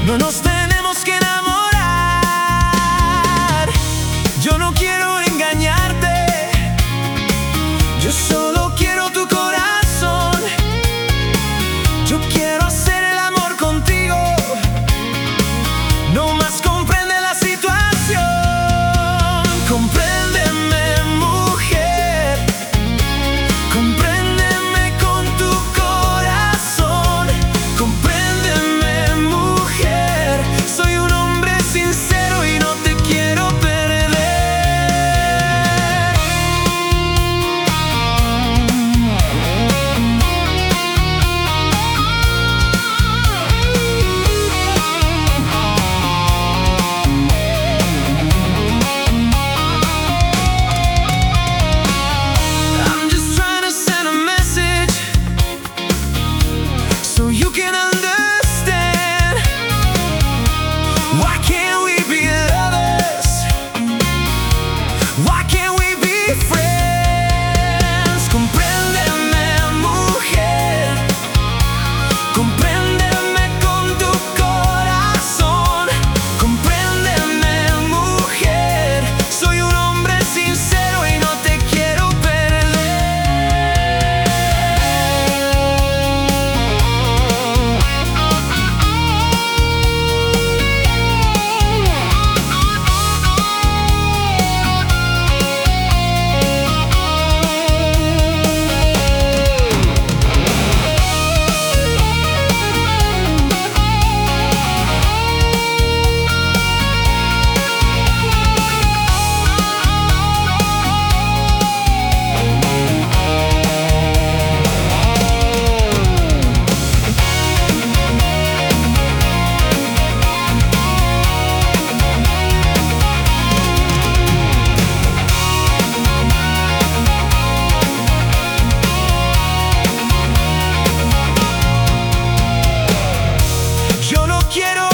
No nos tenemos que enamorar. Yo no quiero engañarte. Yo solo quiero tu corazón. Yo quiero hacer el amor contigo. No más comprende la situación. Compréndeme, mujer. Compréndeme con tu corazón. Compréndeme, mujer. Soy un hombre sincero y no te quiero perder. I'm just trying to send a message so you can understand. Why can't we be lovers? Why can't we be friends? Compréndeme, mujer. Compréndeme con tu corazón. Compréndeme, mujer. Soy un hombre sincero y no te quiero perder. Yo no quiero